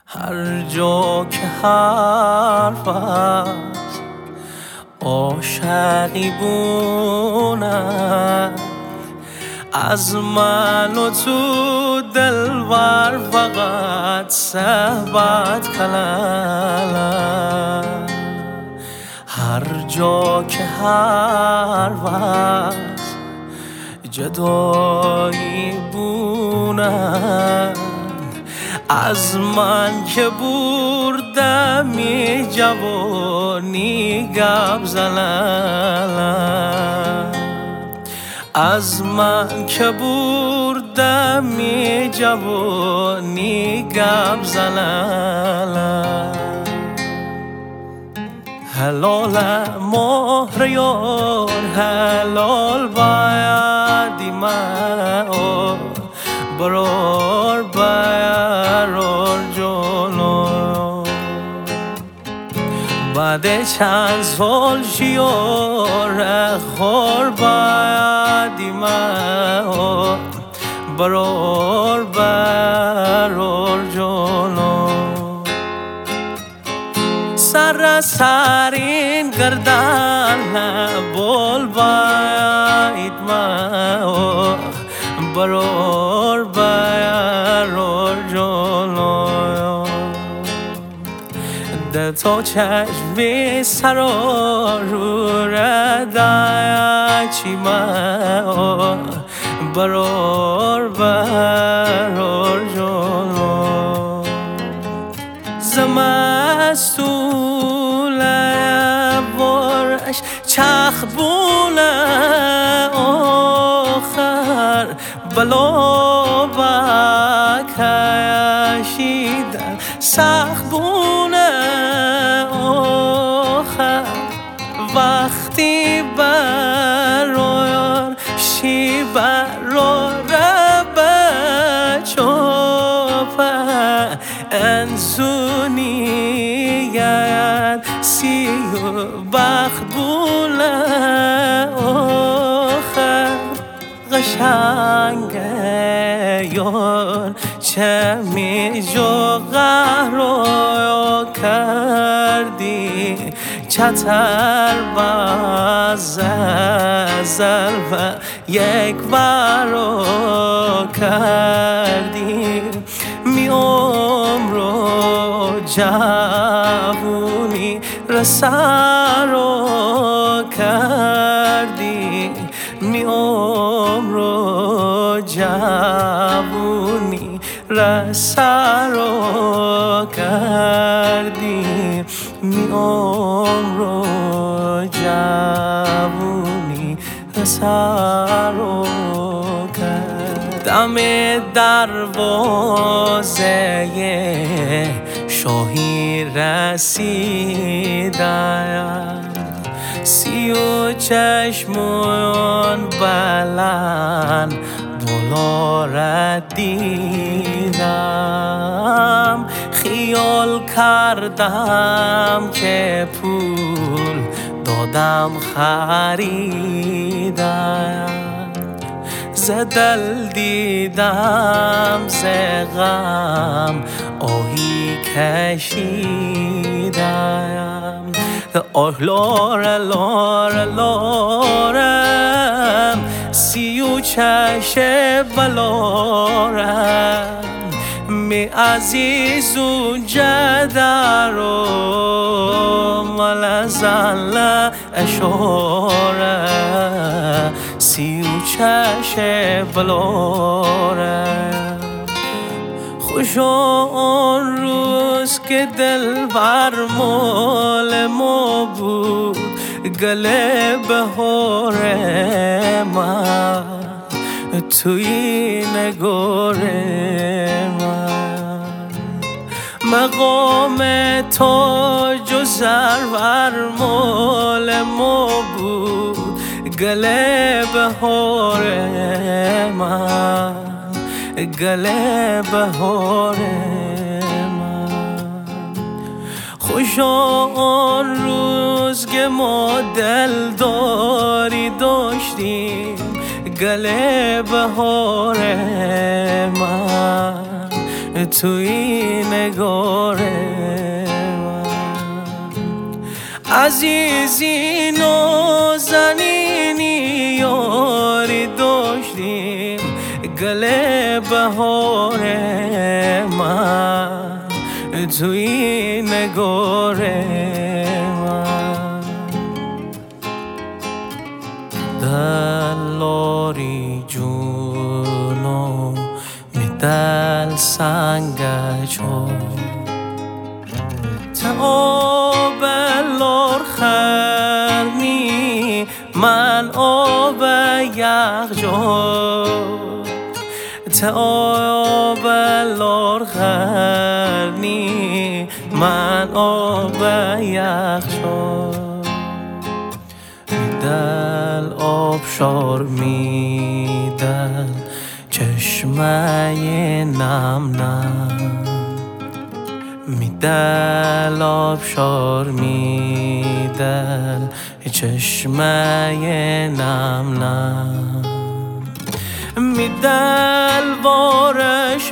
هر جا که حرف است عاشقی بونم از من و تو دلبر فقط صحبت کلم هر جا که حرف است جدایی بونم از من که بردمی جوانی گپ زنم از من که بردمی جوانی گپ زنم حلال مهر یار حلال بایدی من برار برار جلو بعد چند سال شیار خور بایدی من برار برار جلو سر سرین گردن بول باید من برار برار جلو ده تا چشمی سرا رو ردای چی من برار برار جلو زمستون ورش چخ بونه آخر بلا بکشیدن سخت بونه آخر وقتی برایان شی براره بچوپه انسونی گرد سی بخت بونه آخر قشنگه یار چه می جو قهر کردی چتر بزل و یک بارو کردی می عمرو جوونی رسارو کردی می عمرو جوونی رسارو کردی می عمرو جوونی رسارو کردی دم دروازه شاهی رسیدم سی و چشمون بلند بالا ردیدم خیال کردم که پول دادم خریدم ز دل دیدم ز غم آهی کشیدم آه لاره لاره لارم سی و چشه بلارم می عزیز و جدارو ملزل اشاره سی و چشه بلارم خوش آن روز که دل بر مال ما بود گله بهار من توی نگار من مقام تاج و زر بر مال ما بود گله بهار من گله بهار من خوش آن روز که ما دلداری داشتیم گله بهار من توی نگار من. عزیزی نازنینی یاری داشتیم گل بهار من توی نگار من. دلاری جونو میدل سنگجو تا بلار خرمی من آب یخجو تا بلار خرمی من آب یخجو میدل آبشار میدل چشمه نم نم میدل آبشار میدل چشمه نم نم میدل بارش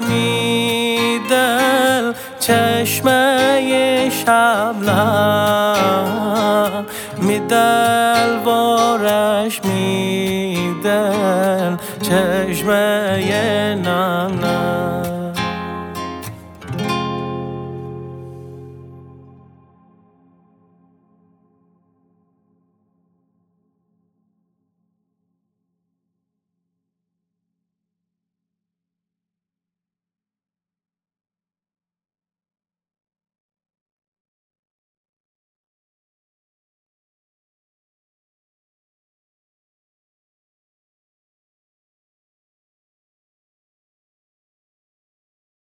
میدل چشمه شبنم میدل